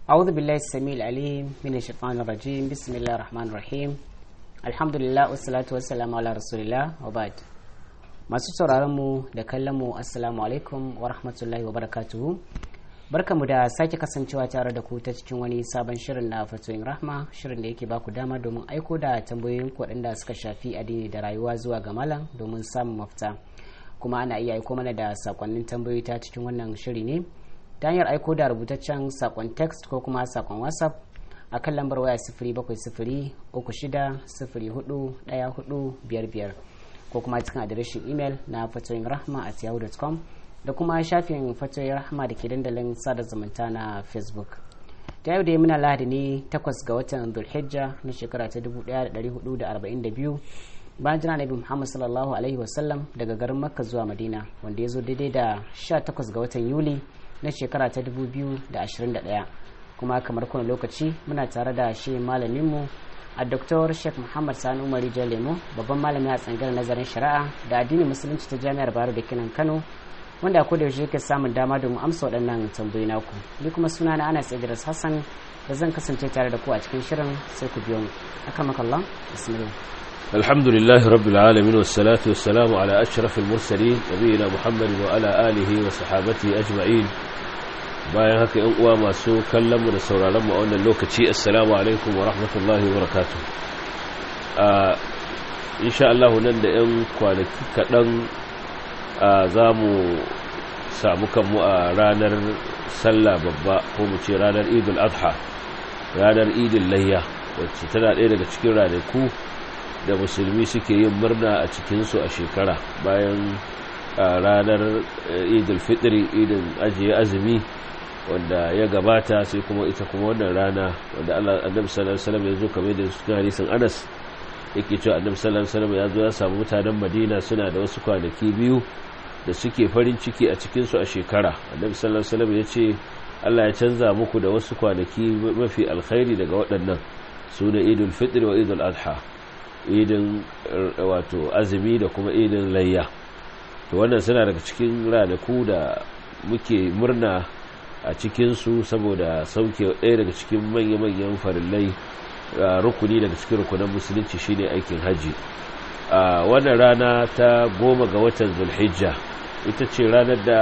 أعوذ بالله السميع العليم من الشيطان الرجيم بسم الله الرحمن الرحيم الحمد لله والصلاة والسلام على رسول الله وبعد. masu sauraron mu da kallon mu assalamu alaikum wa rahmatullahi wa barakatuhu. Barkamu da sake kasancewa tare da ku ta cikin wani sabon shirin na fatoyin rahma, shirin da yake baku dama domin aiko da tambayoyin waɗanda suka shafi addini da rayuwa zuwa ga malam domin samun mafita. Kuma ana iya aiko mana da sakonnin tambayoyi ta cikin wannan shiri ne ta hanyar aiko da rubutaccen sakon text ko kuma sakon whatsapp a kan lambar waya 07036041455 ko kuma cikin adireshin imel na fatoyin rahma at yahoo.com da kuma shafin fatoyin rahma da ke dandalin sada zumunta na facebook. Ta yau da muna lahadi ne 8 ga watan dhulhijja na shekara ta 1442 bayan jira nabi muhammad sallallahu alaihi wasallam daga garin makka zuwa madina, wanda ya zo daidai da 18 ga watan yuli na shekara ta 2021. kuma kamar kowane lokaci muna tare da shi malaminmu a Dr. Sheikh Muhammad Sani Umar Lemo, babban malami a tsangar nazarin shari'a da addinin musulunci ta Jami'ar Bayero da Kinan Kano, wanda a koda yaushe yake samun dama domin amsa waɗannan tambayoyi naku. Ni kuma suna na Anas Idris Hassan da zan kasance tare da ku a cikin shirin, sai ku biyo mu. Akramakallah, bismillah. Alhamdulillahi rabbil alamin wassalatu wassalamu ala ashrafil mursalin nabiyina Muhammadin wa ala alihi wa sahbihi ajma'in. Bayan haka yan uwa masu kallon mu da sauraron mu a wannan lokaci, assalamu alaikum wa rahmatullahi wa barakatuh. Insha Allah nan da yan kwanaki kaɗan za mu samu kanmu a ranar sallah babba, ko mu ce ranar idul adha, ranar idul layya, wacce tana ɗaya daga cikin ranaku da musulmi suke yin murna a cikinsu a shekara, bayan ranar idul fitri, idin ajiye azumi wanda ya gabata, sai kuma ita kuma wannan rana wanda annabi sallallahu alaihi wasallam ya zo kamar da cikin hadisin Anas yake cewa annabi sallallahu alaihi wasallam ya zo ya samu mutanen Madina suna da wasu kwanaki biyu da suke farin ciki a cikin su a shekara. Annabi sallallahu alaihi wasallam ya ce Allah ya canza muku da wasu kwanaki mafi alkhairi daga waɗannan, sune idul fitr wa idul adha, idin wato azumi da kuma idin layya. To wannan suna daga cikin ranaku da muke murna a cikinsu saboda sauke ɗaya daga cikin manya-manyan farillai, rukuni daga cikin rukunan musulunci shine aikin haji. Wannan rana ta 10 ga watan zulhijja ita ce ranar da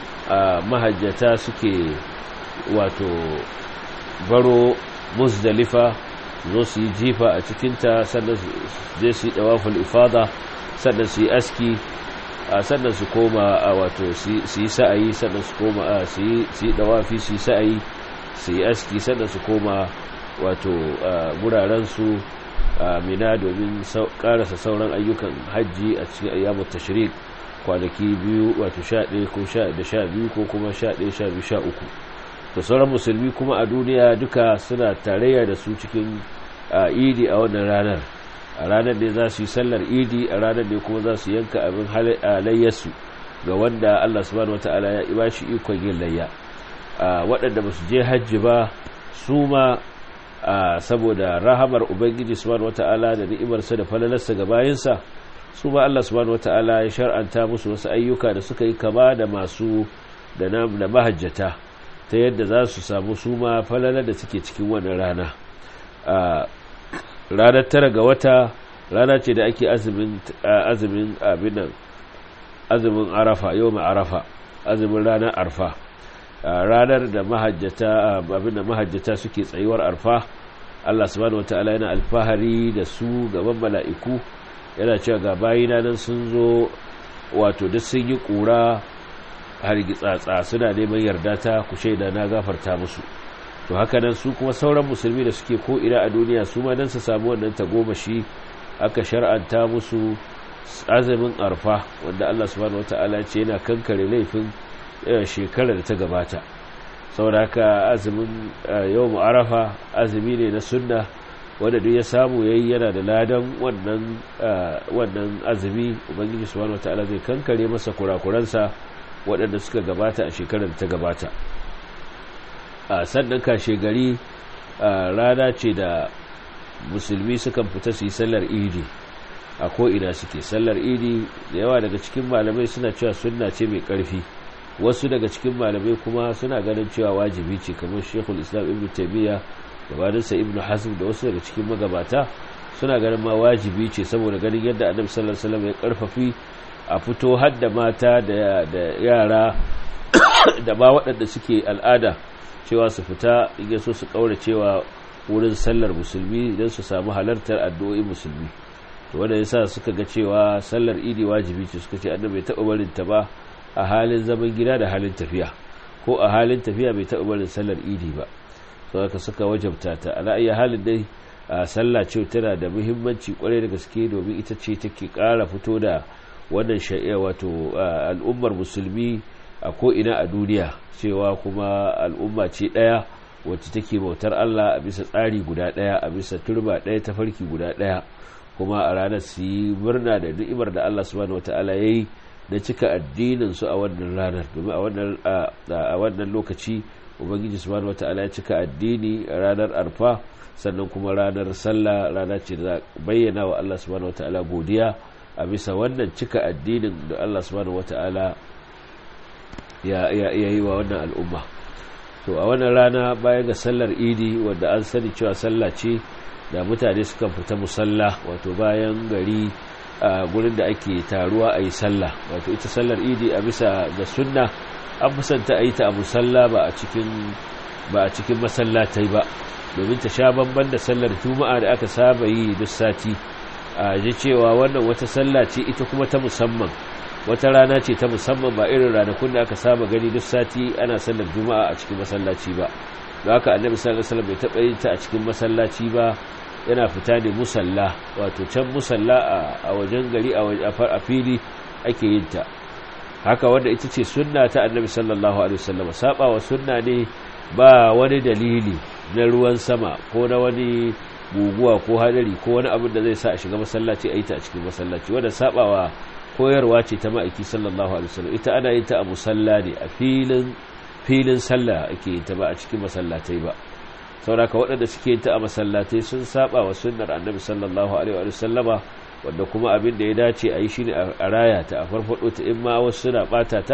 mahajjata suke wato baro muzdalifa, zo su yi jifa a cikinta, sannan zai su yi dawaful ifada, sannan su yi aski, sannan su koma wato su yi sa'ayi, sannan su koma su yi dawafi, su yi sa'ayi, su yi aski, sannan su koma wato gurarensu mina domin karasa sauran ayyukan hajji a cikin ayyamut tashrik, kwanaki biyu, wato 11 ko 12 ko kuma 11 12 13. to sauran musulmi kuma a duniya duka suna tarayya da su cikin idi a wannan ranar. A ranar ne za su yi sallar idi, a ranar ne kuma za su yanka abin halayyarsu ga wanda Allah subhanahu wataala ya ba shi ikon yin layya. Waɗanda ba su je hajji ba su ma saboda rahamar ubangiji subhanahu wataala da ni'imarsa da falalarsa ga bayinsa, su ma Allah subhanahu wataala ya shar'anta musu wasu ayyuka da suka yi kama da masu da mahajjata, ta yadda za su samu su ma falalar da suke cikin wannan rana. Ranar 9 ga wata rana ce da ake azumin arafa, yau mai arafa, azumin ranar arfa, ranar da mahajjata suke tsayuwar arfa. Allah subhanahu wataala yana alfahari da su gaban mala'iku, yana cewa ga bayina nan sun zo, wato duk sun yi ƙura har gitsatsa, suna neman yarda ta, ku shaida na gafarta musu. To haka nan su kuma sauran musulmi da suke ko ina a duniya, su ma dan su samu wannan tagomashi aka shar'anta musu azumin arfa, wanda Allah subhanahu wataala ce yana kankare laifin shekarar da ta gabata. saboda haka azumin yawm arafa azumi ne na sunna, wanda duk ya samu yayi yana da ladan wannan azumi. Ubangiji subhanahu wataala zai kankare masa kurakuransa waɗanda suka gabata a shekarar da ta gabata. Sannan kashe gari rana ce da musulmi sukan fita su yi sallar idi a ko'ina suke. Sallar idi da yawa daga cikin malamai suna cewa sunna ce mai ƙarfi, wasu daga cikin malamai kuma suna ganin cewa wajibi ce, kamar Sheikhul Islam Ibn Taymiyyah gabaninsa Ibn Hazm da wasu daga cikin magabata suna ganin ma wajibi ce, saboda ganin yadda Annabi sallallahu alaihi wasallam ya karfafi a fito har da mata da yara da ba waɗanda suke al'ada cewa su fita in yaso su kaura cewa wurin sallar musulmi don su samu halartar addu'o'in musulmi. to wanda yasa suka ga cewa sallar idi wajibi ce, suka ce Annabi bai taɓa barin ta ba a halin zaman gida da halin tafiya, ko a halin tafiya bai taɓa barin sallar idi ba, saboda suka wajabta ta. ala ayi halin dai sallah ce tana da muhimmanci kwarai da gaske, domin ita ce take ƙara fito da wannan shari'a, wato al'ummar musulmi a ko'ina a duniya, cewa kuma al'umma ce ɗaya wacce take bautar Allah a bisa tsari guda ɗaya, a bisa turba ɗaya, ta farki guda ɗaya, kuma a ranar su yi murna da ni'imar da Allah subhanahu wata'ala ya yi da cika addinin su a wannan ranar, domin a wannan lokaci ubangiji subhanahu wata'ala ya cika addini a ranar arfa, sannan kuma ranar sallah rana ce da bayyana wa Allah subhanahu wata'ala godiya a bisa wannan cika addinin da Allah subhanahu wata'ala ya yi wa wannan al'umma. to a wannan rana bayan ga sallar idi, wanda an sani cewa sallah ce da mutane sukan fita musalla, wato bayan gari a gurin da ake taruwa a yi sallah, wato ita sallar idi a bisa ga sunna an musanta a yi ta a musalla ba a cikin masallatai ba, domin ta sha bamban da sallar juma'a da aka saba yi duk sati. a ji cewa wannan wata sallah ce ita kuma ta musamman, wata rana ce ta musamman, ba irin ranakun da aka saba gani duk sati ana sallar juma'a a cikin masallaci ba. da haka Annabi sallallahu alaihi wasallam bai taɓa yin ta a cikin masallaci ba, yana fita ne musalla, wato can musalla a wajen gari a fili ake yin ta. haka wanda ita ce sunna ta Annabi sallallahu alaihi wasallam. saba wa sunna ne ba wani dalili na ruwan sama ko na wani guguwa ko hadari ko wani abin da zai sa a shiga masallaci a yi ta a cikin masallaci, wanda sabawa koyarwa ce ta ma'aiki sallallahu alaihi wasallam. ita ana yin ta a musalla ne, a filin sallah ake yin ta, ba a cikin masallatai ba. saboda waɗanda suke yin ta a masallatai sun saba wa sunnar Annabi sallallahu alaihi wasallama, wanda kuma abin da ya dace a yi shine a raya ta, a farfado ta. in ma wasu suna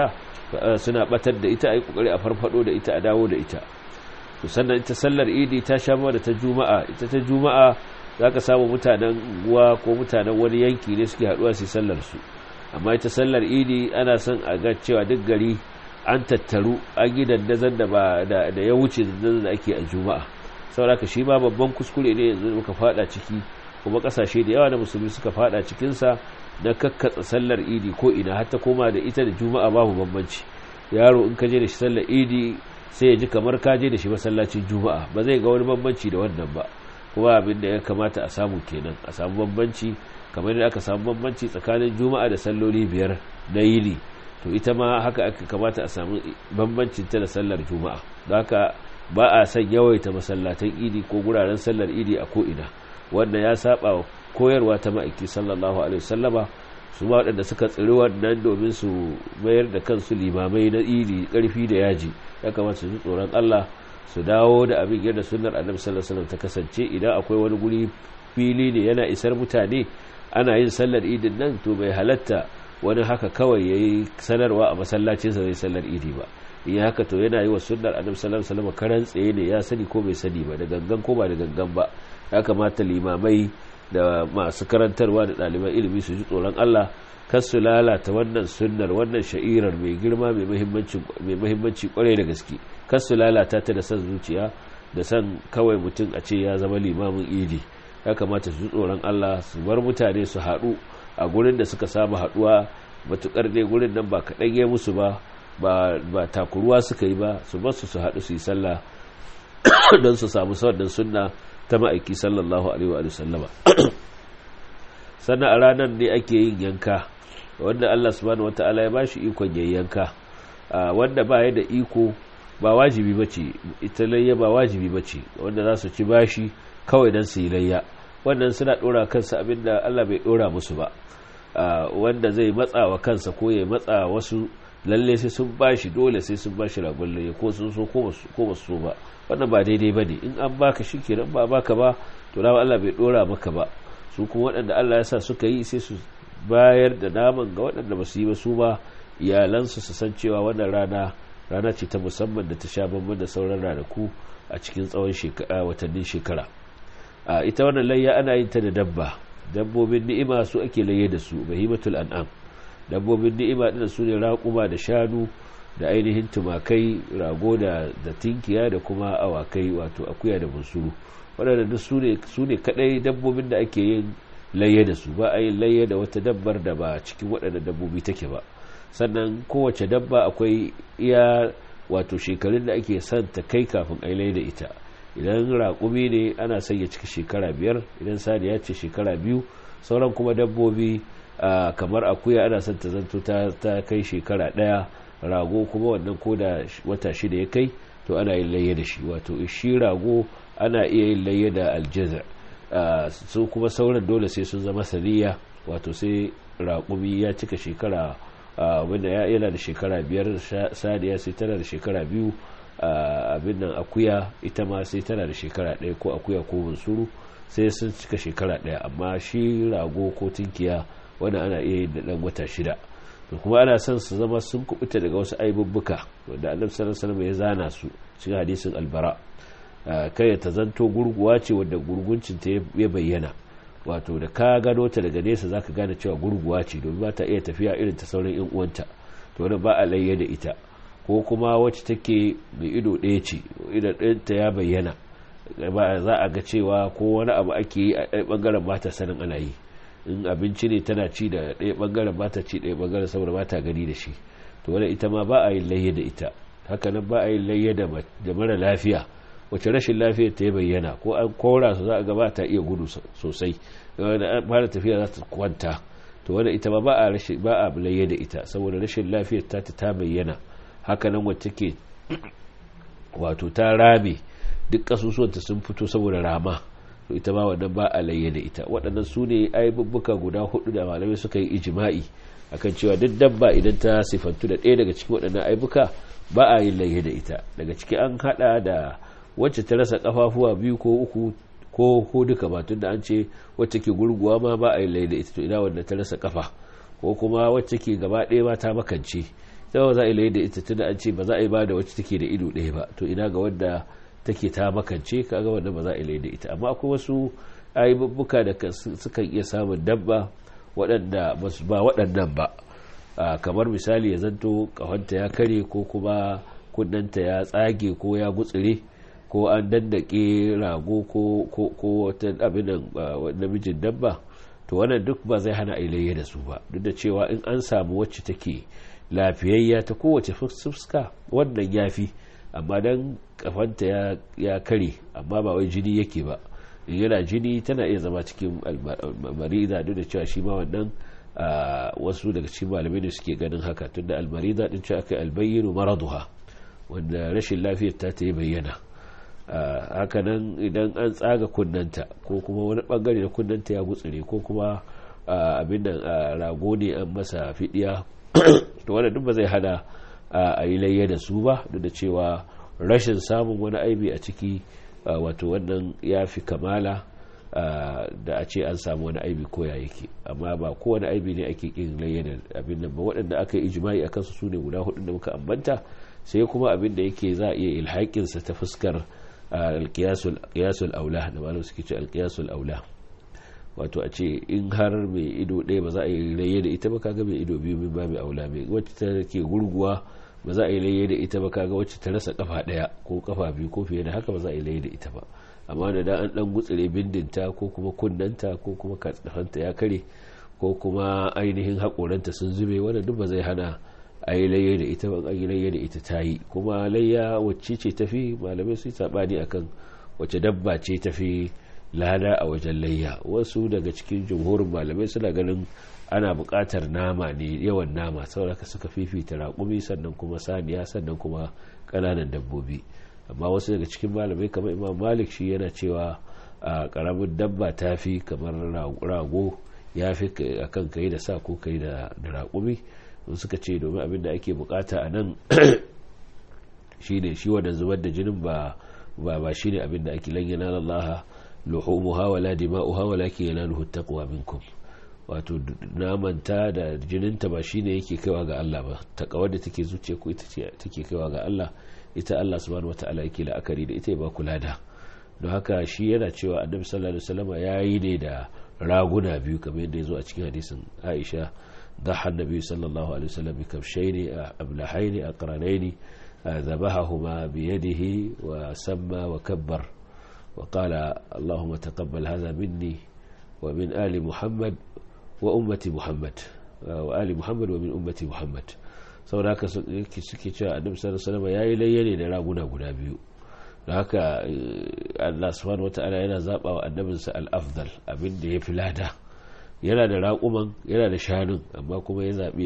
batar da ita, a yi kokari a farfado da ita, a dawo da ita. to sannan ita sallar idi ta sha da ta juma'a. ita ta juma'a zaka samu mutanen unguwa ko mutanen wani yanki ne suke haduwa su sallar su, amma ita sallar idi ana son a ga cewa duk gari an tattaru, an yi dandazon da ya wuce dandazon da ake a juma'a. saboda shi ma babban kuskure ne yanzu muka fada ciki, kuma kasashe da yawa na musulmi suka fada cikinsa na kakkatsa sallar idi ko ina, har ta koma da ita da juma'a babu bambanci. yaro in ka je da shi sallar idi sai ya ji kamar ka je da shi masallacin juma'a, ba zai ga wani bambanci da wannan ba. kuma abin da ya kamata a samu kenan, a samu bambanci kamar yadda aka samu bambanci tsakanin juma'a da salloli 5 na yini, to ita ma haka aka kamata a samu bambancin ta da sallar juma'a. don haka ba a son yawaita masallatan idi ko guraren sallar idi a ko'ina, wanda ya saba wa koyarwa ta ma'aiki sallallahu alaihi wasallama. su ma waɗanda suka tsiri wannan domin su mayar da kansu limamai na idi ƙarfi da yaji, ya kamata su ji tsoron Allah, su dawo da abin yadda sunnar Annabi sallallahu alaihi wasallam ta kasance. idan akwai wani guri fili ne yana isar mutane ana yin sallar idin nan, to bai halatta wani haka kawai yayi sanarwa a masallacinsa zai sallar idi ba. in haka to yana yi wa sunnar Annabi sallallahu alaihi wasallam karan tsaye ne, ya sani ko bai sani ba, da gangan ko ba da gangan ba. ya kamata limamai da masu karantarwa da ɗaliban ilimi su ji tsoron Allah, kar su lalata wannan sunnar, wannan sha'irar mai girma mai muhimmanci kwarai da gaske, kar su lalata ta da san zuciya, da san kawai mutum a ce ya zama limamin idi. ya kamata su ji tsoron Allah, su bar mutane su haɗu a gurin da suka saba haɗuwa, matukar dai gurin nan ba kaɗan ya musu ba takuruwa suka yi ba, su basu su haɗu su yi sallah don su samu wannan sunna ta ma'aiki sallallahu alaihi wa sallama. sannan a ranar ne ake yin yanka, wanda Allah subhanahu wata'ala ya bashi ikon yanka. wanda ba ya da iko ba wajibi bace, ita layya ba wajibi bace, wanda za su ci bashi kawai dan su yi layya, wannan suna dora kansa abinda Allah bai dora musu ba. wanda zai matsa wa kansa ko ya matsa wasu lalle sai sun bashi, dole sai sun bashi ragon layya, ko sun so ko ba su so ba, wannan ba daidai bane. in an baka shikenan, ba baka ba to da Allah bai dora maka ba. su kuma waɗanda Allah ya sa suka yi sai su bayar da naman ga waɗanda ba su yi ba, su ba iyalansu su san cewa wannan rana ce ta musamman da ta sha bamban da sauran ranaku a cikin tsawon watannin shekara. Ita wannan layya ana yin ta da dabbobin ni'ima su ake layye da su, bahimatul an'am. Dabbobin ni'ima din su ne raƙuma da shanu da ainihin tumakai, rago da tinkiya da kuma awakai, wato akuya da bunsuru. Waɗanda duk su ne kadai dabbobin da ake yin layye da su, ba a yin layye da wata dabbar da ba cikin waɗanda dabbobi take ba. Sannan kowace dabba akwai iya wato shekarun da ake son ta kai kafin a yi layye da ita. Idan raƙumi ne ana son ya cika shekara 5, idan saniya ce shekara 2, sauran kuma dabbobi kamar akuya ana son ta zanto ta kai shekara 1, rago kuma wannan ko da wata 6 ya kai to ana yin layye da shi. Wato shi rago ana iya yin layye da aljaza, su kuma sauran dole sai sun zama saniya, wato sai raƙumi ya cika shekara wanda yana da shekara 5, saniya sai tana da shekara 2, abin nan akuya ita ma sai tana da shekara 1, ko akuya ko bunsuru sai sun cika shekara 1. Amma shi rago ko tinkiya wanda ana iya yin da ɗan wata 6. to kuma ana son su zama sun kubuta daga wasu aibubbuka wanda Annabi sallallahu alaihi wasallam ya zana su cikin hadisin albara. Kai ta zanto gurguwa ce wanda gurguncin ta ya bayyana, wato da ka gano ta daga nesa zaka gane cewa gurguwa ce domin ba ta iya tafiya irin ta sauran yan uwanta, to wannan ba a layye da ita. Ko kuma wacce take mai ido ɗaya ce, idan ɗinta ya bayyana, ba za a ga cewa ko wani abu ake yi a ɗaya ɓangaren ba ta sanin ana yi. In abinci ne tana ci da ɗaya ɓangaren ba ta ci ɗaya ɓangaren saboda ba ta gani da shi, to wannan ita ma ba a yin layye da ita. Haka nan ba a yin layye da mara lafiya wacce rashin lafiyar ta ya bayyana, ko an kora su za a ga ba ta iya gudu sosai, wanda an fara tafiya za ta kwanta, to wannan ita ma ba a layye da ita saboda rashin lafiyar ta bayyana. Haka nan wacce ke wato ta rame duk kasusuwanta sun fito saboda rama, to ita ma wannan ba a layye da ita. Waɗannan su ne aibubbuka guda 4 da malamai suka yi ijma'i akan cewa duk dabba idan ta sifantu da ɗaya daga cikin waɗannan aibuka ba a yin layye da ita. Daga ciki an haɗa da wacce ta rasa kafafuwa 2 ko 3 ko duka ba, tunda an ce wacce ke gurguwa ma ba a yin layye da ita, to ina wanda ta rasa kafa, ko kuma wacce ke gaba ɗaya ma ta makance, sai za a yi layye da ita tunda an ce ba za a yi ba da wacce take da ido ɗaya ba, to ina ga wanda take ta makance, kaga wanda ba za a yi layye da ita. Amma akwai wasu aibubbuka da sukan iya samun dabba waɗanda ba waɗannan ba, kamar misali ya zanto ƙahonta ya kare, ko kuma kunnanta ya tsage ko ya gutsire, ko an dandake rago ko wata abin namijin dabba, to wannan duk ba zai hana ilayya da su ba, duk da cewa in an samu wacce take lafiyayya ta kowace fuska wannan yafi. Amma dan kafanta ya kare amma ba wai jini yake ba, in yana jini tana iya zama cikin almarida, duk da cewa shi ma wannan wasu daga cikin malamai ne suke ganin haka, tunda almarida din cewa akai albayyinu maraduha, wanda rashin lafiyar ta yi bayyana. Haka nan idan an tsaga kunnanta ko kuma wani bangare na kunnanta ya gutsire, ko kuma abin nan rago ne an masa fidiya, to wannan duk ba zai hana a yi layya da su ba, duk da cewa rashin samun wani aibi a ciki wato wannan ya fi kamala da a ce an samu wani aibi koya yake. Amma ba kowane aibi ne ake kin layya da abin nan ba. Waɗanda aka yi ijma'i akan su ne guda 4 da muka ambanta, sai kuma abin da yake za a iya ilhaƙinsa ta fuskar alƙiyasul aula da malam suke ce alƙiyasul aula, wato a ce in har mai ido ɗaya ba za a yi layye da ita ba, kaga mai ido 2 min ba mai aula. Mai wacce ta ke gurguwa ba za a yi layye da ita ba, kaga wacce ta rasa kafa 1 ko kafa 2 ko fiye da haka ba za a yi layye da ita ba. Amma da an dan gutsire bindinta ko kuma kunnanta ko kuma katsafanta ya kare ko kuma ainihin haƙoranta sun zube, wannan duk ba zai hana a yi layye da ita ba. A yi layye da ita ta yi. Kuma layya wacce ce tafi, malamai su yi saɓani akan wacce dabba ce tafi lada a wajen layya. Wasu daga cikin jumhurin malamai suna ganin ana buƙatar nama ne, yawan nama, saboda suka fifita raƙumi, sannan kuma saniya, sannan kuma ƙananan dabbobi. Amma wasu daga cikin malamai kamar Imam Malik shi yana cewa ƙaramin dabba ta fi, kamar rago ya fi akan kai da sa ko kai da raƙumi. Suka ce domin abin da ake bukata a nan shi ne shi wadda zubar da jinin ba shi ne abin da ake lanyana Allah luhumuha wala dima'uha walakin yanaluhu taqwa minkum. wato namanta da jininta ba shine yake kaiwa ga Allah ba, takawar da take zuciya ku ita ce take kaiwa ga Allah, ita Allah subhanahu wataala yake la'akari da ita ya ba kula da. don haka shi yana cewa annabi sallallahu alaihi wasallam yayi ne da raguna biyu kamar yadda yazo a cikin hadisin Aisha, ضحى النبي صلى الله عليه وسلم بكبشين أبلحين أقرنين ذبحهما بيده وسمى وكبر وقال اللهم تقبل هذا مني ومن آل محمد وأمة محمد وآل محمد ومن أمة محمد. saboda haka suke cewa annabi sallallahu alaihi wasallam yayi layyane da raguna guda biyu. da haka Allah subhanahu wataala yana zaba wa annabinsa al-afdal, abin da yafi lada. yana da raƙuman, yana da shanun, amma kuma ya zaɓi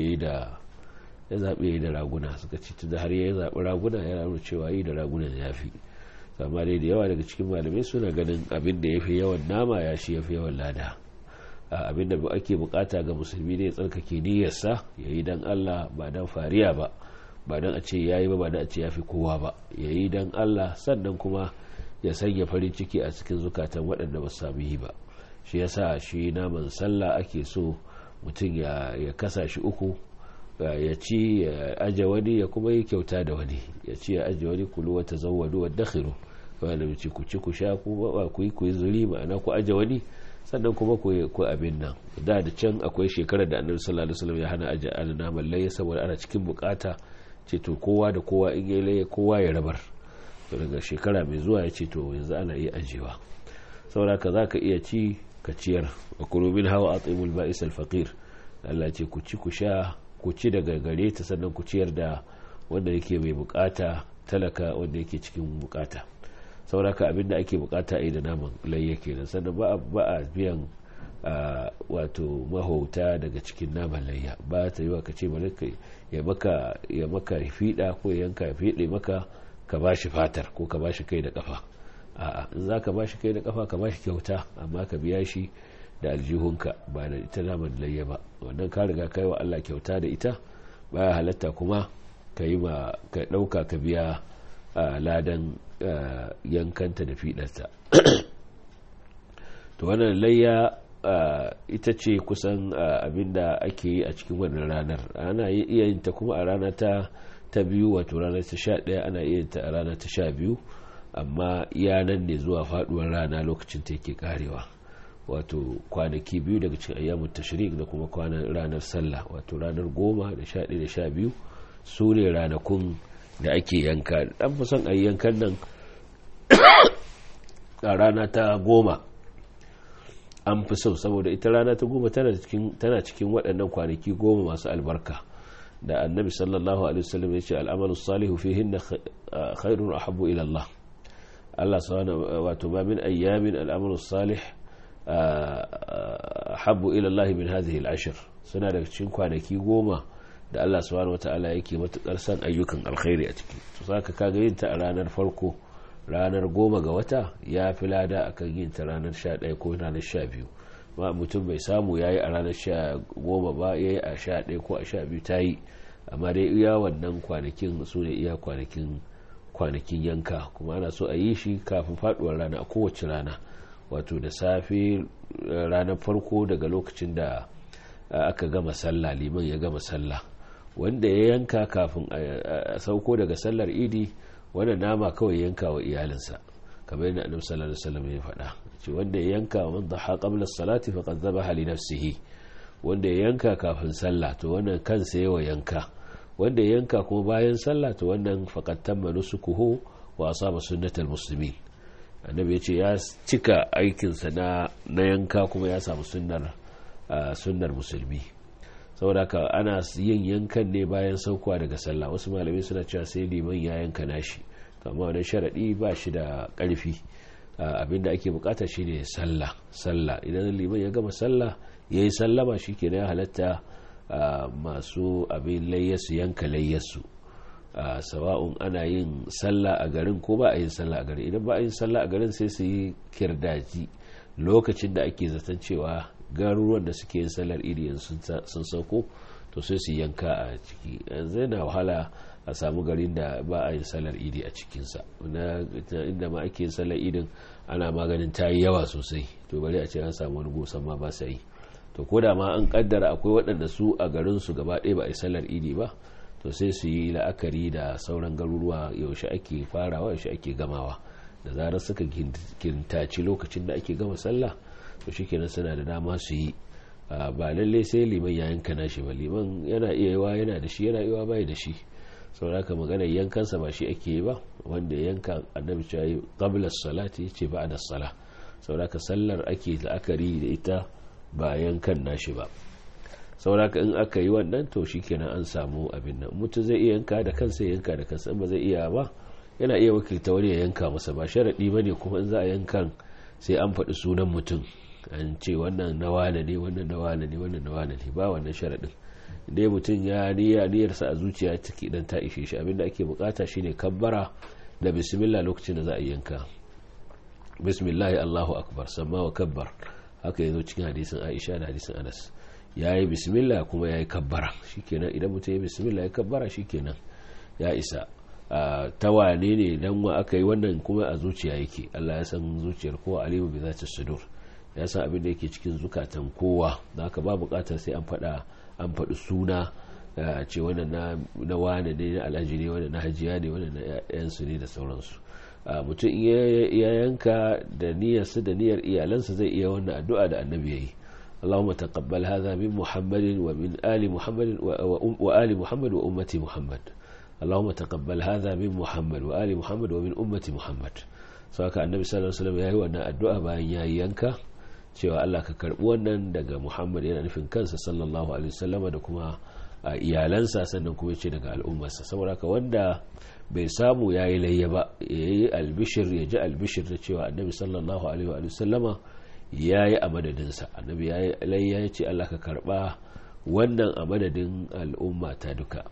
yi da raguna. Suka ci tunda har ya zaɓi raguna yana nuna cewa yi da raguna ya fi. amma dai da yawa daga cikin malamai suna ganin abin da ya fi yawan nama ya shi ya fi yawan lada. abin da ake bukata ga musulmi ne ya tsarkake niyyarsa, ya yi don Allah ba don fariya ba, ba don a ce ya yi ba don a ce ya fi kowa ba, ya yi don Allah, sannan kuma ya sanya farin ciki a cikin zukatan waɗanda ba su sami yi ba. shi yasa shi naman sallah ake so mutum ya kasa shi uku, ya ci ya aje wani, ya kuma yi kyauta da wani. ya ci ya aje wani, kulu wa tazawwadu wa dakhiru, wanda mu ci ku sha ku yi zuri, ma'ana ku aje wani, sannan kuma ku abin nan. da can akwai shekarar da annabi sallallahu alaihi wasallam ya hana aje naman laye saboda ana cikin bukata, ce to kowa da kowa in yayi laye kowa ya rabar. to daga shekara mai zuwa ya ce to yanzu ana iya ajewa, saboda ka zaka iya ci ka ciyar. wa kulu min hawa atimul ba'is al-faqir, Allah ce ku ci ku sha, ku ci daga gare ta, sannan ku ciyar da wanda yake mai bukata, talaka wanda yake cikin bukata. sauraka abinda ake bukata a yi da naman layya kenan. sannan ba a biyan wato mahauta daga cikin naman layya. ba ta yi wa ka ce malaka ya maka fiɗa ko ya yanka ya fiɗe maka ka ba shi fatar ko ka ba shi kai da kafa. a'a, in za ka ba shi kai da kafa ka ba shi kyauta, amma ka biya shi da aljihunka ba da ita naman layya ba. wannan ka riga kai wa Allah kyauta da ita, baya halatta kuma ka ɗauka ka biya ladan yankanta da fiɗarta. to wannan layya ita ce kusan abinda ake yi a cikin wannan ranar. ana iya yin ta kuma a rana ta biyu, wato ranar ta 11, ana iya yin ta a rana ta 12, amma yanan ne zuwa faduwar rana lokacin ta yake karewa. wato kwanaki biyu daga cikin ayyamun tashrik da kuma ranar sallah, wato ranar 10 da 11 da 12 su ne ranakun da ake yanka. dan fi son a yankan nan a rana ta 10 an fi so, saboda ita rana ta 10 tana cikin waɗannan kwanaki 10 masu albarka da annabi sallallahu alaihi wasallam ya ce al'amalu salihu fihinna khairun ahabbu ila Allah. Allah subhanahu wato ba min ayyamin al'amalu salih ahabbu ila Allah min hadhihi al-ashr. suna daga cikin kwanaki 10 da Allah subhanahu wataala yake matukar san ayyukan alkhairi a ciki. to saka kaga yin ta a ranar farko, ranar 10 ga wata, ya fi lada akan yin ta ranar 11 ko ranar 12. ma mutum bai samu yayi a ranar 10 ba, yayi a 11 ko a 12 tayi, amma dai iya wannan kwanakin su ne iya kwanakin yanka. kuma ana so a yi shi kafin faduwar rana a kowace rana, wato da safe ranar farko daga lokacin da aka gama sallah, liman ya gama sallah. wanda ya yanka kafin a sauko daga sallar idi, wanda nama kawai yanka wa iyalinsa, kamar yadda annabi sallallahu alaihi wasallam ya faɗa, ce wanda ya yanka man dhaha qabla as-salati faqad dhabaha li nafsihi. wanda ya yanka kafin sallah to wannan kansa yawa yanka, wanda ya yanka kuma bayan sallah to wannan faqad tamma nusukuhu wa asaba sunnatal muslimin. annabi ya ce ya cika aikinsa na yanka kuma ya samu sunnar musulmi. saboda ka ana yin yankan ne bayan saukowa daga sallah. wasu malamai suna cewa sai liman ya yanka nashi, amma wannan sharadi ba shi da ƙarfi. abinda ake bukata shine sallah. idan liman ya gama sallah yayi sallama, shikenan ya halatta masu abin layyasu yanka layyasu. sawa'un ana yin sallah a garin ko ba a yin sallah a garin. idan ba a yin sallah a garin sai su yi kirdaji lokacin da ake zaton cewa garuruwan da suke yin sallar idi sun sauko, to sai su yanka a ciki. yanzu yana wahala a samu garin da ba a yin sallar idi a cikinsa. inda ma ake yin sallar idin ana maganin ta yi yawa sosai, to bari a ce an samu wani gusan ma ba sa yi. to ko da ma an kaddara akwai waɗanda su a garin su gaba ɗaya ba a yi sallar idi ba, to sai su yi la'akari da sauran garuruwa yaushe ake farawa yaushe ake gamawa. Da zarar suka kintaci lokacin da ake gama sallah, to shikenan suna da dama su yi. Ba lalle sai liman ya yanka nashi ba, liman yana iya yawa yana da shi, yana iya bai da shi. sauraka maganar yankansa ba shi ake yi ba, wanda yanka annabi cewa yi qabla as-salati ce ba'da as-salah. sauraka sallar ake la'akari da ita ba yankan nashi ba. sauraka in aka yi wannan to shikenan an samu abin nan. mutum zai iya yanka da kansa, yanka da kansa, in ba zai iya ba yana iya wakilta wani ya yanka masa. ba sharadi bane kuma in za a yankan sai an faɗi sunan mutum, an ce wannan na wane ne, wannan na wane ne, wannan na wane ne, ba wannan sharadin. dai mutum ya niyyarsa a zuciya take dan ta ishe shi. abinda ake bukata shine kabbara da bismillah lokacin da za a yanka. bismillah Allahu akbar, samma wa kabbar, haka yazo cikin hadisin Aisha da hadisin Anas. yayi bismillah kuma yayi kabbara, shikenan. idan mutum yayi bismillah ya kabbara shikenan ya isa. ta wane ne dan wa aka yi wannan kuma a zuciya yake. Allah ya san zuciyar kowa, alimu bi zati sudur, ya san abin da yake cikin zukatan kowa. da haka ba bukatar sai an faɗi suna, ce wannan na wane ne, na alhaji ne, wannan na hajiya ne, wannan na yansu ne da sauransu. mutum ya yanka da niyyarsa da niyyar iyalansa zai iya wannan addu'a da annabi yayi. Allahumma taqabbal hadha min Muhammadin wa min ali Muhammadin wa ali Muhammad wa ummati Muhammad. Allahumma taqabbal hadha min Muhammad wa ali Muhammad wa min ummati Muhammad. saka annabi sallallahu alaihi wasallam yayi wannan addu'a bayan yayi yanka, cewa Allah ka karbi wannan daga Muhammad, yana nufin kansa sallallahu alaihi wasallama da kuma iyalansa, sannan kuma yace daga al'ummarsa. saboda ka wanda bai samu yayi layya ba, yayi albishir, ya ji albishir da cewa annabi sallallahu alaihi wasallama yayi a madadin sa. annabi yayi layya, yace Allah ka karba wannan a madadin al'umma ta duka.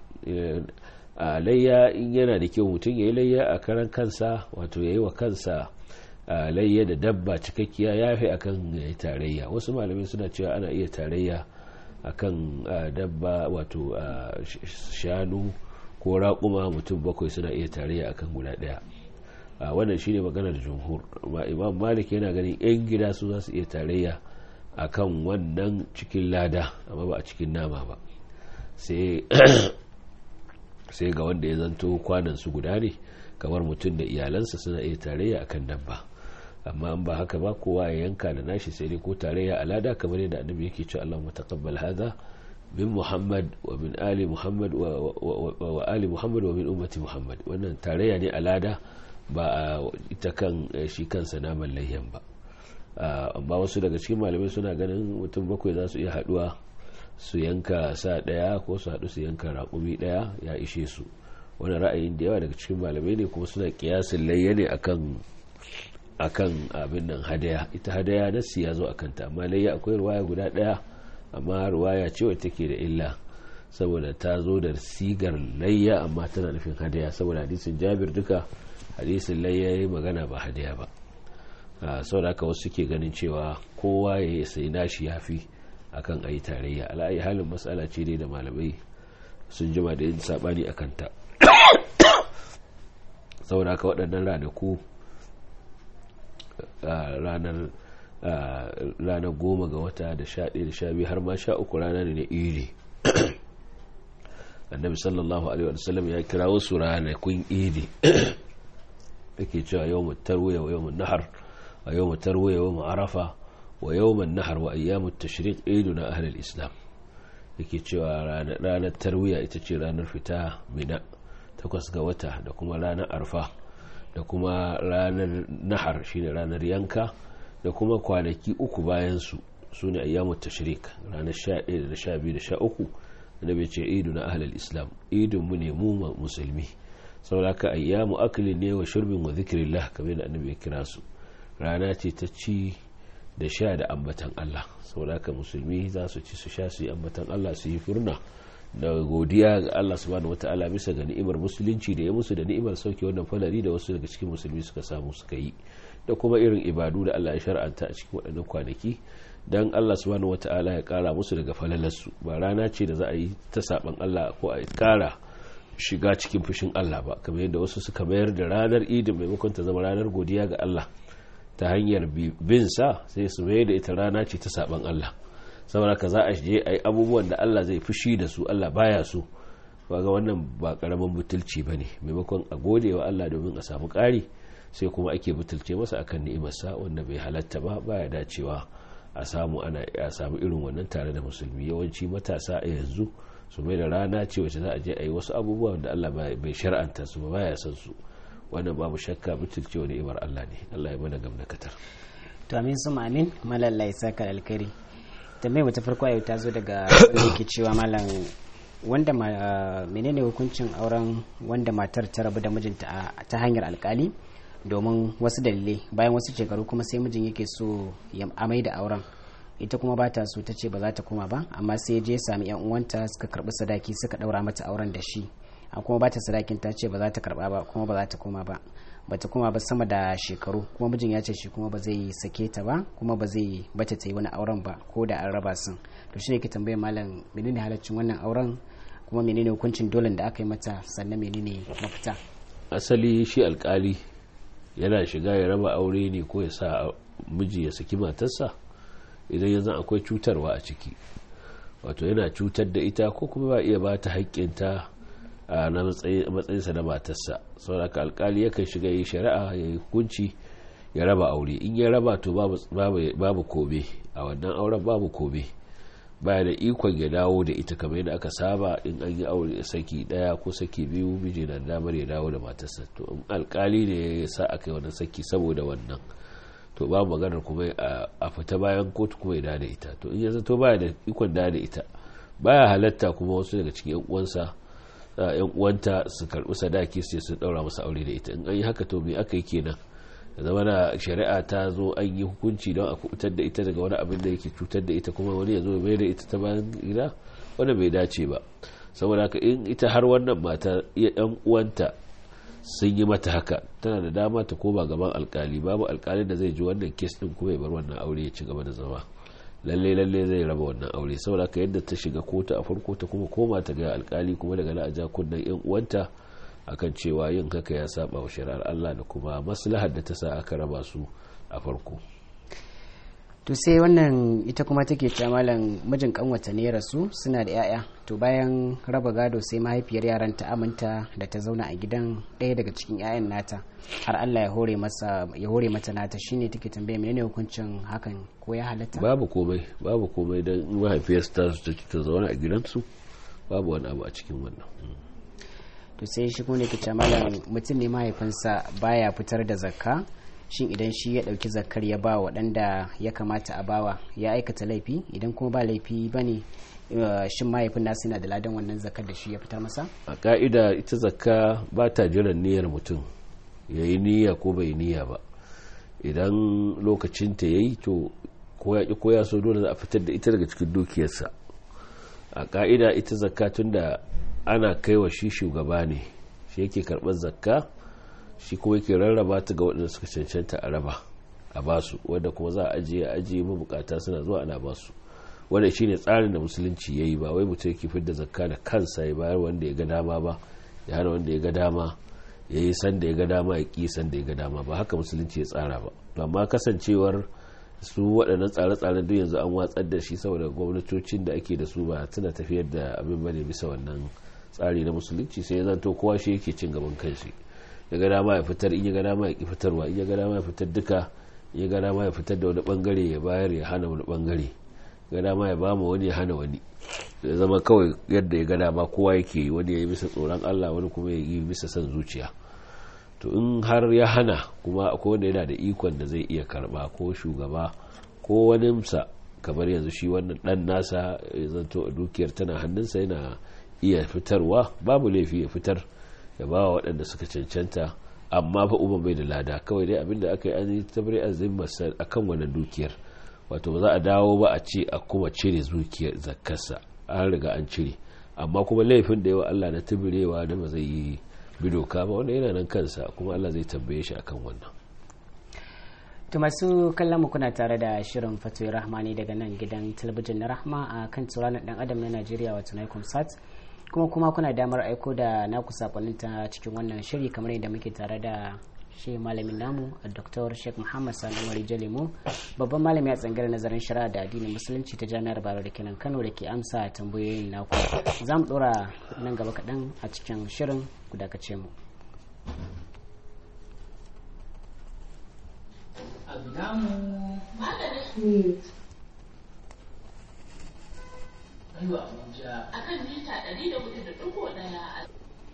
layya in yana da kyau mutum yayi layya a karan kansa, wato yayi wa kansa layya da dabba cikakkiya yafi akan yayi tarayya. wasu malamai suna cewa ana iya tarayya akan dabba, wato shanu ko raƙuma mutum 7 suna iya tarayya akan guda ɗaya. wannan shine maganar jumhur. Imam Malik yana ganin yan gida su za su iya tarayya akan wannan cikin lada, amma ba a cikin nama ba. sai ga wanda ya zanto kwanan su guda ne, kamar mutum da iyalansa suna iya tarayya akan dabba. amma an ba haka ba, kowa ya yanka da nashi, sai dai ko tarayya alada, kamar yadda annabi yake cewa Allahumma taqabbal hadha min Muhammad wa min ali Muhammad wa ali Muhammad wa min ummati Muhammad. wannan tarayya ne alada, ba ita kan shi kansa naman layyan ba. amma wasu daga cikin malamai suna ganin mutum 7 za su iya haduwa su yanka sa daya, ko su haɗu su yanka raƙumi daya, ya ishe su. wani ra'ayin da yawa daga cikin malamai ne, kuma suna kiyasin layya ne akan abin nan hadaya. ita hadaya nassi ya zo akan ta, amma layya akwai ruwaya guda daya, amma ruwaya ce wacce take da illa, saboda ta zo da sigar layya amma tana nufin hadaya, saboda hadisin Jabir duka hadisin layya yayi magana ba hadaya ba. saboda haka wasu suke ganin cewa kowa ya sai nashi yafi akan ayi tarayya. ala'ayi halin matsala ce dai da malamai sun jima da yin sabani akan ta. saboda haka waɗannan ranaku, ranar 10 ga wata da 11 da 12 har ma 13 rana ne na idi. annabi sallallahu alaihi wasallam ya kira wasu ranakun idi, yake cewa yawmut tarwiya wa yawmun nahar, wa yawmut tarwiya wa yawmut arafa wa yawmun nahar wa ayyamut tashriq iduna ahlul islam. yake cewa ranar tarwiya ita ce ranar fita mina 8 ga wata, da kuma ranar arfa, da kuma ranar nahar shine ranar yanka, da kuma kwanaki 3 bayan su ne ayyamut tashriq, ranar 11 da 12 da 13. annabi ce iduna ahlul islam, idun mu ne mu musulmi. saboda ka ayyamu aklin ne wa shurbin wa zikrillah, kamar da annabi ya kira su. rana ce ta ci da sha da ambatan Allah. saboda ka musulmi za su ci su sha su yi ambatan Allah, su yi furna da godiya ga Allah subhanahu wataala bisa ga ni'imar musulunci da ya musu, da ni'imar sauke wannan falari da wasu daga cikin musulmi suka samu suka yi, da kuma irin ibadu da Allah ya shar'anta a cikin waɗannan kwanaki, dan Allah subhanahu wataala ya kara musu daga falalarsu. ba rana ce da za a yi ta saban Allah ko a kara shiga cikin fushin Allah ba, kamar yadda wasu suka mayar da ranar idin maimakon ta zama ranar godiya ga Allah ta hanyar bin sa, sai su mayar da ita rana ce ta saban Allah. saboda ka za a je a yi abubuwan da Allah zai fushi da su, Allah baya so. Kaga wannan ba karamin butulci bane, maimakon a gode wa Allah domin a samu ƙari sai kuma ake butulce masa akan ni'imarsa wanda bai halatta ba, baya dacewa a samu irin wannan tare da musulmi. Yawanci matasa a yanzu su mai da rana ce wacce za a je a yi wasu abubuwan da Allah bai shar'anta su ba, baya son su. Wannan babu shakka butulce wa ni'imar Allah ne. Allah ya mana gamnakatar. To amin su amin, malalla ya saka alkhairi. Tambayar wata farko yau ta zo daga wanda yake cewa malam, wanda menene hukuncin auren wanda matar ta rabu da mijinta ta hanyar alkali domin wasu dalilai, bayan wasu shekaru kuma sai mijin yake so ya amai da auren, ita kuma ba ta so, ta ce ba za ta koma ba, amma sai je sami yan uwanta suka karbi sadaki suka daura mata auren da shi, a kuma ba ta sadakin, ta ce ba za ta karba ba kuma ba za ta koma ba, ba ta koma ba sama da shekaru, kuma mijin ya ce shi kuma ba zai sake ta ba, kuma ba zai bata ta yi wani auren ba ko da an raba sun. To shi ne ke tambayar malam, menene halaccin wannan auren, kuma menene hukuncin dole da aka yi mata, sannan menene mafita? Asali shi alkali yana shiga ya raba aure ne ko ya sa miji ya saki matarsa idan yanzu akwai cutarwa a ciki, wato yana cutar da ita ko kuma ba iya ba ta haƙƙinta na matsayinsa na matarsa. saboda alkali yakan shiga yi shari'a, ya yi hukunci, ya raba aure. In ya raba to babu kome a wannan auren, babu kome, baya da ikon ya dawo da ita kamar yadda aka saba. In an yi aure saki daya ko saki biyu, miji na damar ya dawo da matarsa. To in alkali ne ya sa aka yi wannan saki saboda wannan, to babu maganar kuma a fita bayan kotu kuma ya da ita. To in ya zato baya da ikon da ita, baya halatta kuma wasu daga cikin yan uwanta su karbi sadaki sai su daura masa aure da ita. In an yi haka to me aka yi kenan? da zama da shari'a ta zo an yi hukunci don a kubutar da ita daga wani abin da yake cutar da ita, kuma wani ya zo mai da ita ta bayan gida, wanda bai dace ba. saboda haka in ita har wannan mata yan uwanta sun yi mata haka, tana da dama ta koma gaban alkali. babu alkalin da zai ji wannan kes din kuma ya bar wannan aure ya ci gaba da zama. lalle zai raba wannan aure. saboda haka yadda ta shiga kotu a farko, ta kuma koma ta ga alkali, kuma daga na aja kunnen yan uwanta akan cewa yin haka ya saba wa shari'ar Allah da kuma maslahar da ta sa aka raba su a farko. To sai wannan ita kuma take cewa malam, mijin kanwata ne rasu, suna da yaya, to bayan raba gado sai mahaifiyar yaran ta aminta da ta zauna a gidan ɗaya daga cikin yayan nata har Allah ya hore mata nata. shine take tambaye menene hukuncin hakan, ko ya halatta? Babu komai dan mahaifiyar ta zauna a gidansu, babu wani abu a cikin wannan. To sai shi kuma ne ke cewa malam, mutum ne mahaifinsa baya fitar da zakka, shin idan shi ya dauki zakkar ya ba waɗanda ya kamata a bawa ya aikata laifi? Idan kuma ba laifi bane, shin mahaifin nasu yana da ladan wannan zakkar da shi ya fitar masa? A ka'ida ita zakka ba ta jiran niyyar mutum, yayi niyya ko bai niyya ba. Idan lokacin ta yayi, to ko ya so dole za a fitar da ita daga cikin dukiyarsa. A ka'ida ita zakka tunda ana kaiwa shi shugaba ne, shi yake karɓar zakka, shi kuma yake rarraba ta ga waɗanda suka cancanta a raba a basu, wanda kuma za a ajiye mabukata suna zuwa ana basu. wanda shine tsarin da musulunci yayi, ba wai mutum yake fitar da zakka da kansa ya bayar wanda ya ga dama ba, ya hana wanda ya ga dama, ya yi san da ya ga dama, ya ƙi san da ya ga dama ba. haka musulunci ya tsara ba. amma kasancewar su waɗannan tsare-tsaren duk yanzu an watsar da shi saboda gwamnatocin da ake da su ba tana tafiyar da abin bane bisa wannan tsari na musulunci, sai ya zanto kowa shi yake cin gaban kanshi. ya ga dama ya fitar, in ya ga dama ya ki fitarwa, in ya ga dama ya fitar duka, in ya ga dama ya fitar da wani bangare ya bayar, ya hana wani bangare, ga dama ya bama wani ya hana wani. ya zama kawai yadda ya ga dama kowa yake yi, wani ya yi bisa tsoron Allah, wani kuma ya yi bisa son zuciya. to in har ya hana, kuma akwai wanda yana da ikon da zai iya karba, ko shugaba ko wani msa, kamar yanzu shi wannan dan nasa ya zanto dukiyar tana hannunsa, yana iya fitarwa, babu laifi ya fitar, ya ba wa waɗanda suka cancanta. amma fa uban bai da lada, kawai dai abinda aka yi an yi tabari azimmarsa a kan wannan dukiyar. wato ba za a dawo ba a ce a kuma cire dukiyar zakkarsa, an riga an cire. amma kuma laifin da yawa Allah na tabirewa da ba zai yi bidoka ba, wanda yana nan kansa, kuma Allah zai tambaye shi akan wannan. To masu kallon mu, kuna tare da shirin Fatoyi Rahmani daga nan gidan talabijin na Rahma a kan tsoron dan adam na Najeriya, wato Nicomsat. kuma kuna damar aiko da naku sakonnin ta cikin wannan shiri, kamar yadda muke tare da shi malamin namu a Dr. Sheikh Muhammad Sani Umar Jalemu, babban malami a tsangar nazarin shari'a da addinin musulunci ta Jami'ar Bayero da kenan Kano da ke amsa tambayoyin naku. Za mu dora nan gaba kaɗan a cikin shirin, ku dakace mu. Akan mita 104.1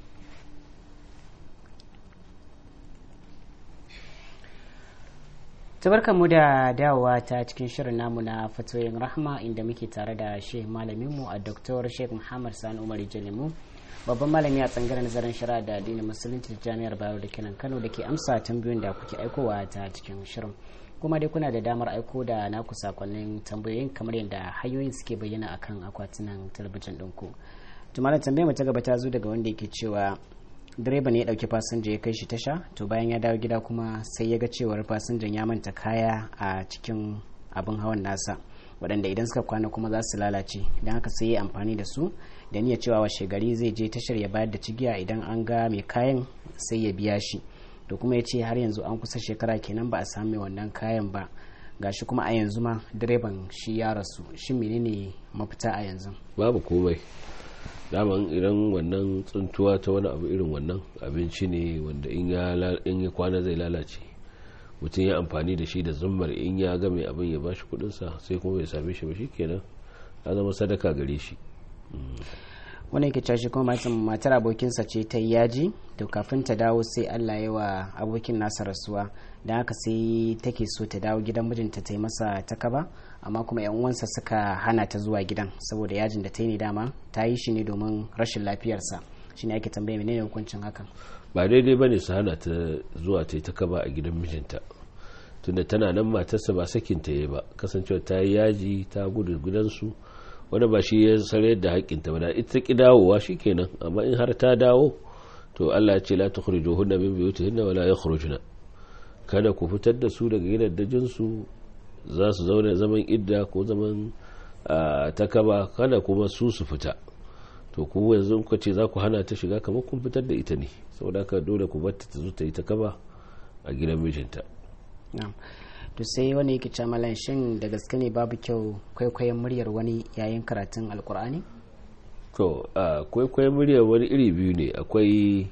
tabarkanmu da dawowa ta cikin shirin namu na fatoyin rahma, inda muke tare da shehu malaminmu a Dr. Sheikh Muhammad Sani Umar Jalemu, babban malami a tsangar nazarin shari'a da addinin musulunci da Jami'ar Bayero da kenan Kano da ke amsa tambayoyin da kuke aikowa ta cikin shirin. Kuma dai kuna da damar aiko da naku sakonnin tambayoyin kamar yadda hanyoyin suke bayyana akan akwatunan talabijin ɗinku. Tumanin tambayar mu ta gaba ta zo daga wanda yake cewa direba ne ya dauki fasinja ya kai shi tasha, to bayan ya dawo gida kuma sai ya ga cewar fasinjan ya manta kaya a cikin abin hawan nasa, waɗanda idan suka kwana kuma za su lalace, don haka sai ya amfani da su da niyyar cewa washe gari zai je tashar ya bayar da cigiya, idan an ga mai kayan sai ya biya shi. To kuma ya ce har yanzu an kusa shekara kenan ba a sami wannan kayan ba, gashi kuma a yanzu ma direban shi ya rasu. Shin menene mafita a yanzu? Babu komai, daman idan wannan tsuntuwa ta wani abu irin wannan abinci ne wanda in ya kwana zai lalace, mutum ya amfani da shi da zummar in ya ga mai abin ya bashi kudinsa sai kuma bai same shi ba, shi kenan ya zama sadaka gare shi. wani yake cashi kuma matar abokinsa ce ta yi yaji, to kafin ta dawo sai Allah ya wa abokin nasa rasuwa, da haka sai take so ta dawo gidan mijinta ta yi masa takaba, amma kuma yan uwansa suka hana ta zuwa gidan saboda yajin da ta yi ne dama ta yi shi ne domin rashin lafiyarsa. Shine ake tambaye menene hukuncin hakan? Ba daidai bane su hana ta zuwa ta yi takaba a gidan mijinta, tunda tana nan matarsa ba sakin ta yi ba, kasancewa ta yi yaji ta gudu gidansu, wanda ba shi ya sare da haƙƙinta ba, da ita ki dawowa shikenan. Amma in har ta dawo, to Allah ya ce la tukhrijuhunna min buyutihinna wala yakhrujuna, kada ku fitar da su daga gidajen su, za su zauna zaman idda ko zaman takaba, kada kuma su fita. To ku yanzu ku ce za ku hana ta shiga, kamar kun fitar da ita ne, saboda haka dole ku bar ta zo ta yi takaba a gidan mijinta. To sai wani yake ce malan, shin da gaske ne babu kyau kwaikwayon muryar wani yayin karatun alkur'ani? To kwaikwayon muryar wani iri biyu ne, akwai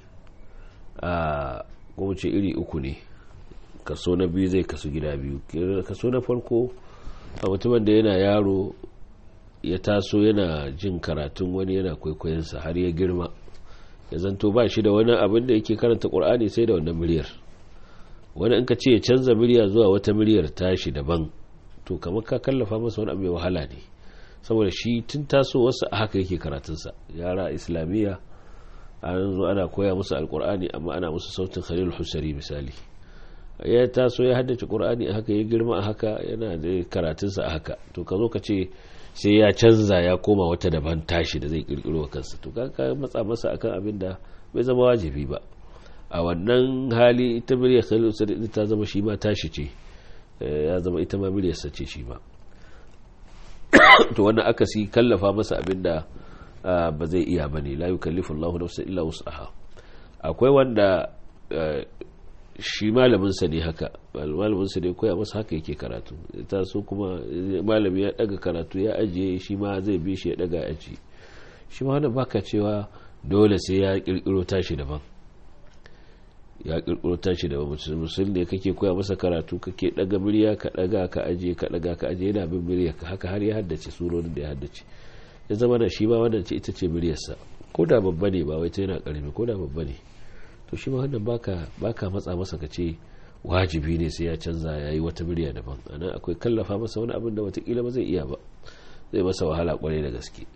kuma ce iri uku ne. Kaso na biyu zai kasu gida biyu. Kaso na farko, a mutumin da yana yaro ya taso yana jin karatun wani yana kwaikwayonsa har ya girma, ya zanto ba shi da wani abin da yake karanta ƙur'ani sai da wannan muryar. Wani in ka ce ya canza murya zuwa wata muryar tashi daban, to kamar ka kallafa masa wani abu mai wahala ne, saboda shi tun taso wasu a haka yake karatunsa. Yara islamiyya an zo ana koya musu alkur'ani, amma ana musu sautin Khalil Husari misali, ya taso ya haddace qur'ani a haka, ya girma a haka, yana da karatunsa a haka. To ka zo ka ce sai ya canza ya koma wata daban tashi da zai kirkiro kansa, to ka matsa masa akan abin da bai zama wajibi ba. A wannan hali ita muryar Khalil Husari ta zama shi ma tashi ce, ya zama ita ma muryarsa ce shi ma. To wannan akasi kallafa masa abin da ba zai iya bane, la yukallifu Allahu nafsan illa wus'aha. Akwai wanda shi malaminsa ne haka, malaminsa ne koya masa haka yake karatu, ta so kuma malami ya daga karatu ya ajiye, shi ma zai bi shi ya daga aji. Shi ma wannan baka cewa dole sai ya kirkiro tashi daban, ya kirkiro tashi daban. Musulmi ne kake koya masa karatu, kake daga murya ka daga ka ajiye, ka daga ka ajiye, yana bin murya ka haka har ya haddace surorin da ya haddace. Ya zama da shi ma wannan ce ita ce muryarsa, ko da babba ne, ba wai ta yana karami, ko da babba ne. To shi ma wannan baka matsa masa ka ce wajibi ne sai ya canza ya yi wata murya daban. Anan akwai kallafa masa wani abin da watakila ba zai iya ba, zai masa wahala kwarai da gaske.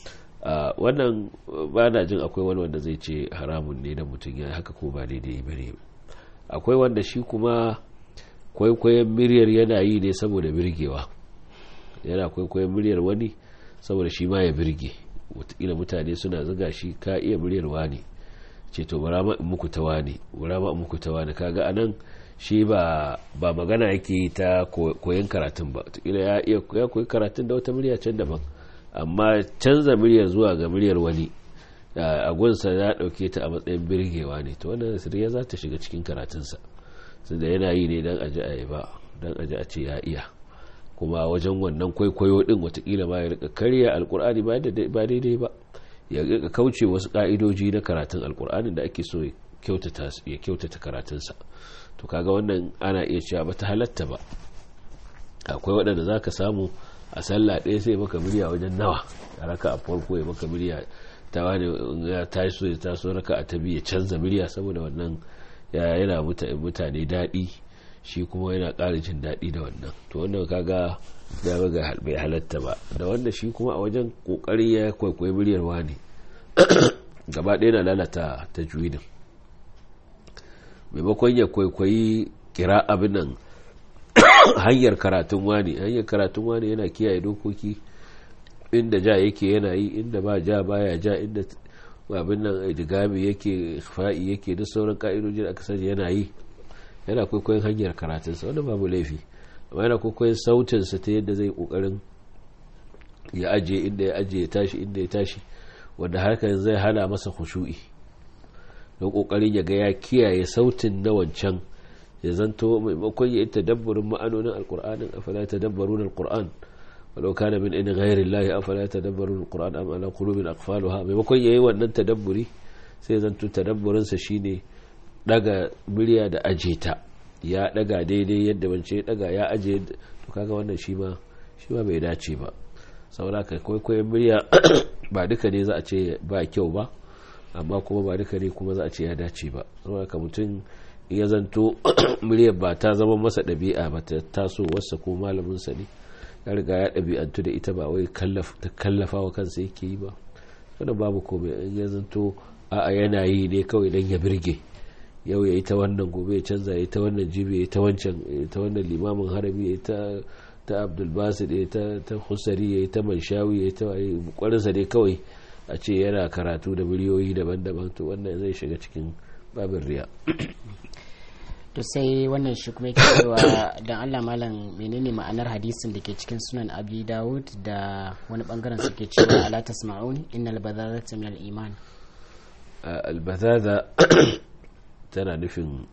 Wannan ba na jin akwai wani wanda zai ce haramun ne da mutum ya haka ko ba daidai ba ne. Akwai wanda shi kuma kwaikwayon muryar yana yi ne saboda birgewa, yana kwaikwayon muryar wani saboda shi ma ya birge. Watakila mutane suna zuga shi, ka iya muryar wani, ce to bara ma muku tawani, bara ma muku tawani. Kaga anan shi ba magana yake ta koyon karatun ba, kila ya koyi karatun da wata murya can daban, amma canza muryar zuwa ga muryar wani a gunsa ya dauke ta a matsayin birgewa ne, to wannan sirriya za ta shiga cikin karatunsa. da yana yi ne dan aji a ba dan aji a ce ya iya, kuma wajen wannan kwaikwayo din watakila ma ya rika karya alkur'ani ba daidai ba, ya rika kauce wasu ka'idoji na karatun alkur'anin da ake so ya kyautata karatunsa. to kaga wannan ana iya cewa ba ta halatta ba. akwai waɗanda za ka samu a sallah ɗaya sai maka murya wajen nawa, a raka a farko ya maka murya ta wani ya taso raka a tabi ya canza murya, saboda wannan yana mutane daɗi, shi kuma yana ƙara jin daɗi da wannan. to wannan kaga da ga bai halatta ba. da wanda shi kuma a wajen ƙoƙari ya kwaikwayi muryar wani gaba ɗaya na lalata ta juwidin, maimakon ya kwaikwayi kira abin nan hanyar karatun wani yana kiyaye dokoki, inda ja yake yana yi, inda ba ja baya ja, inda abin nan idigami yake, fa'i yake, da sauran ka'idojin aka sani yana yi, yana kwaikwayon hanyar karatunsa, wanda babu laifi. amma yana kwaikwayon sautinsa ta yadda zai kokarin ya aje inda ya aje, ya tashi inda ya tashi, wanda hakan zai hana masa khushu'i, don kokarin ya ga ya kiyaye sautin na wancan, ya zanto maimakon ya yi tadabburin ma'anonin alkur'anin, afala tadabbaruna alkur'an walau kana min in ghairi llahi afala tadabbaruna alkur'an am ala qulubin aqfaluha, maimakon yayi wannan tadabburi sai zanto tadabburin sa shine daga murya da ajeta, ya daga daidai yadda wance ya daga ya aje. to kaga wannan shi ma bai dace ba. saboda kai kwaikwayon murya ba duka ne za a ce ba kyau ba, amma kuma ba duka ne kuma za a ce ya dace ba. saboda ka mutum ya zanto muryar ba ta zama masa ɗabi'a ba, ta taso wasa ko malaminsa ne ya riga ya ɗabi'antu da ita, ba wai kallafa wa kansa yake yi ba, wanda babu komai. in ya zanto a yana yi ne kawai don ya birge, yau ya yi ta wannan, gobe ya canza, ya yi ta wannan jibi, ya yi ta wancan, ya yi ta wannan limamin harami, ya yi ta abdulbasid, ya yi ta husari, ya yi ta manshawi, ya yi ta kwarinsa dai kawai a ce yana karatu da miliyoyi daban-daban, to wannan zai shiga cikin babin riya. to sai wannan shi kuma yake cewa dan Allah malam menene ma'anar hadisin da ke cikin sunan Abi Dawud da wani bangaren suke cewa ala tasma'un innal badadata min al-iman. al-badada tana nufin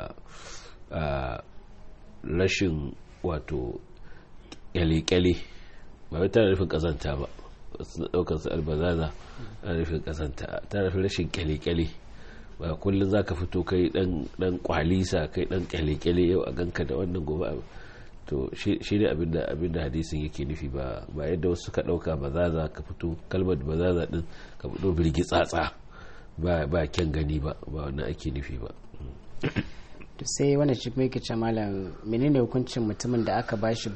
rashin wato kyale-kyale, ba tana nufin kazanta ba. daukar su al-badada tana nufin kazanta, tana nufin rashin kyale-kyale. ba kullum za ka fito kai dan kwalisa, kai dan kyale-kyale, yau a ganka da wannan gobe. to shi ne abinda hadisin yake nufi, ba yadda wasu suka dauka ba za ka fito kalmar ba za din ka fito birgi tsatsa ba kyan gani ba wannan ake nufi ba. to sai wannan shi kuma yake ce malam menene hukuncin mutumin da aka bashi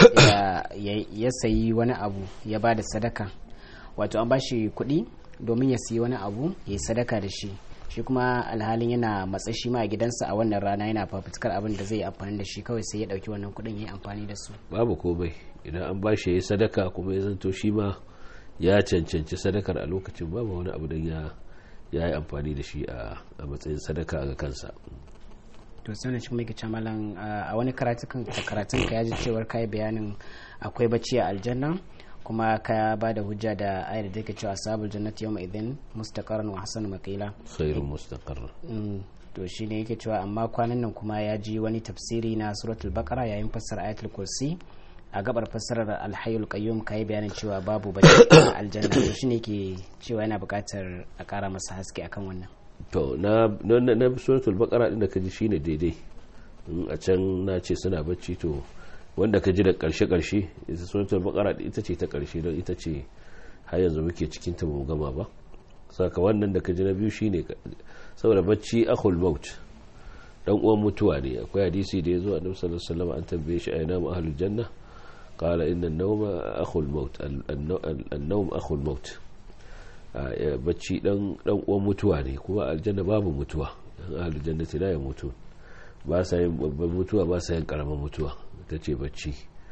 ya sayi wani abu ya bada sadaka, wato an bashi kuɗi domin ya sayi wani abu ya yi sadaka da shi kuma alhalin yana matsashi ma a gidansa a wannan rana yana fafutukar abin da zai yi amfani da shi, kawai sai ya dauki wannan kudin ya yi amfani da su. babu komai idan an ba shi ya yi sadaka kuma ya zanto shi ma ya cancanci sadakar a lokacin, babu wani abu don ya yi amfani da shi a matsayin sadaka ga kansa. to sai shi kuma yake malam a wani karatun ka ya ji cewar kai bayanin akwai bacci a aljanna, kuma ka ba da hujja da ayar da take cewa ashabul jannati yawma idhin mustaqarran wa hasan maqila, khairun mustaqarr. to shine yake cewa amma kwanan nan kuma ya ji wani tafsiri na suratul baqara yayin fassara ayatul kursi, a gabar fassarar alhayyul qayyum kai bayanin cewa babu bacci a aljanna, to shine yake cewa yana buƙatar a ƙara masa haske akan wannan. to na suratul baqara din da kaji shine daidai, a can na ce suna bacci, to wanda ka ji da karshe ita suratul baqara ita ce ta karshe, don ita ce har yanzu muke cikin ta mu gama ba. saka wannan da ka ji na biyu shine saboda bacci akhul maut, dan uwan mutuwa ne. akwai hadisi da yazo annabi sallallahu alaihi wasallam an tambaye shi aina mu ahlul janna, qala inna an-nawma akhul maut, an-nawm akhul maut. bacci dan uwan mutuwa ne, kuma aljanna babu mutuwa, ahlul jannati la yamutu, ba sa yin babban mutuwa, ba sa yin karamin mutuwa, ta ce bacci.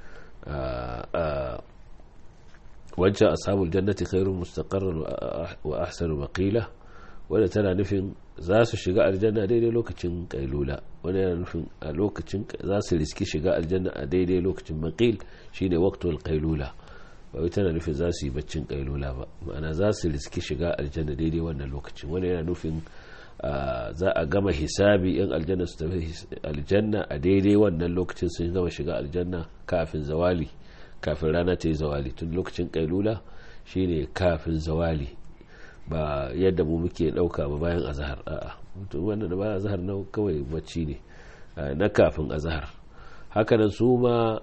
wancan ashabul jannati khairun mustaqarran wa ahsanu maqila, wanda tana nufin za su shiga aljanna daidai lokacin kailula, wanda yana nufin a lokacin za su riski shiga aljanna a daidai lokacin maqil shine waqtul qailula, ba wai tana nufin za su yi baccin kailula ba, ma'ana za su riski shiga aljanna daidai wannan lokacin. wanda yana nufin za a gama hisabi yan aljanna su tafi aljanna a daidai wannan lokacin sun gama shiga aljanna kafin zawali, kafin rana ta yi zawali. Tun lokacin kailula shine kafin zawali, ba yadda mu muke dauka ba bayan azhar. a'a wannan da bayan azhar na kawai bacci ne, na kafin azhar. haka nan su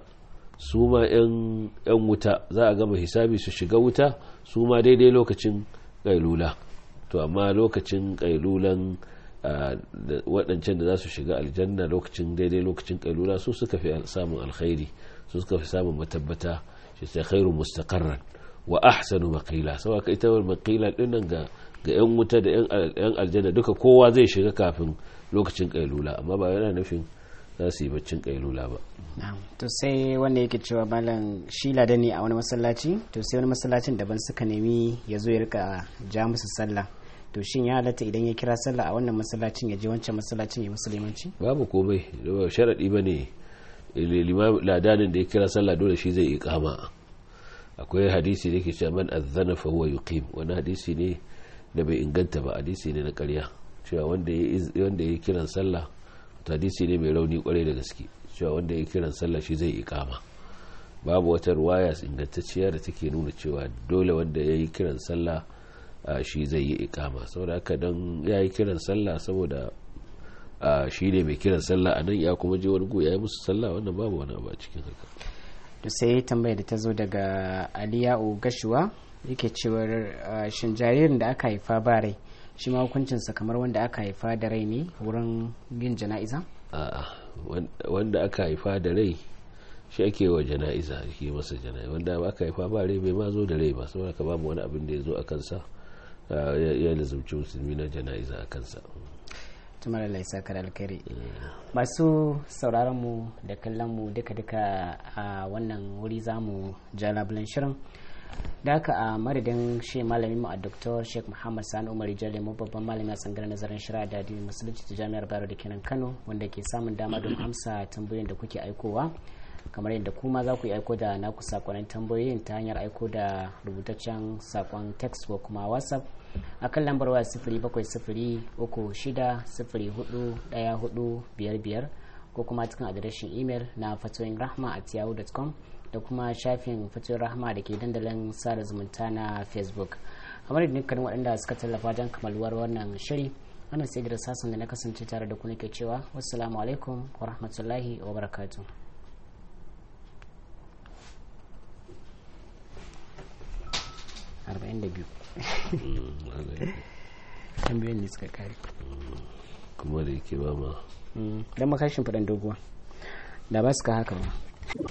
ma yan wuta za a gama hisabi su shiga wuta su ma daidai lokacin kailula. To amma lokacin kailulan waɗancan da za su shiga aljanna lokacin daidai lokacin kailula su suka fi samun alkhairi, su suka fi samun matabbata, shi sai khairu mustaqarran wa ahsanu maqila. saboda ita wal maqila dinnan ga yan wuta da yan aljanna duka kowa zai shiga kafin lokacin kailula, amma ba yana nufin za su yi baccin kailula ba. To sai wanda yake cewa malam shi lada ne a wani masallaci, to sai wani masallacin daban suka nemi ya zo ya rika ja musu sallah, to shin ya halatta idan ya kira sallah a wannan masallacin ya je wancan masallacin ya musulmanci? Babu komai, sharadi bane ladanin da ya kira sallah dole shi zai iqama. akwai hadisi da yake cewa man azzana fa huwa yuqim, wani hadisi ne da bai inganta ba, hadisi ne na ƙarya, cewa wanda ya kiran sallah, hadisi ne mai rauni kwarai da gaske, cewa wanda ya kiran sallah shi zai iqama. babu wata ruwaya ingantacciya da take nuna cewa dole wanda ya yi kiran sallah shi zai yi iqama. saboda haka dan ya yi kiran sallah saboda shi ne mai kiran sallah a nan ya kuma je wani gu ya yi musu sallah, wannan babu wani abu a cikin haka. To sai tambayar da ta zo daga Aliyau Gashuwa yake cewar shin jaririn da aka haifa ba rai shi ma hukuncinsa kamar wanda aka haifa da rai ne wurin yin jana'iza? Wanda aka haifa da rai shi ake wa jana'iza, ake masa jana'iza. wanda aka haifa ba rai bai ma zo da rai ba, saboda ka babu wani abin da ya zo a kansa ya lazumci musulmi na jana'iza a kansa. tumar Allah ya saka da alkhairi. Masu sauraron mu da kallon mu duka a wannan wuri zamu ja labulan shirin da haka a madadin shi malamin mu a Dr. Sheikh Muhammad Sani Umar Jalle mu babban malami a tsangar nazarin shari'a da addinin musulunci ta Jami'ar Bayero da kenan Kano, wanda ke samun dama don amsa tambayoyin da kuke aikowa, kamar yadda kuma za ku yi aiko da naku sakonnin tambayoyin ta hanyar aiko da rubutaccen sakon text ko kuma WhatsApp a kan lambar waya 0703604145 ko kuma cikin adireshin imel na fatoyinrahma@yahoo.com da kuma shafin fatoyin rahma da ke dandalin sada zumunta na Facebook. a madadin dukkanin waɗanda suka tallafa don kamaluwar wannan shiri, wannan sai da sassan da na kasance tare da ku nake cewa wassalamu alaikum wa rahmatullahi wa barakatuh. tambayoyin ne suka kare kuma da yake ba ma don makashin faɗin doguwa da ba su ka haka ba.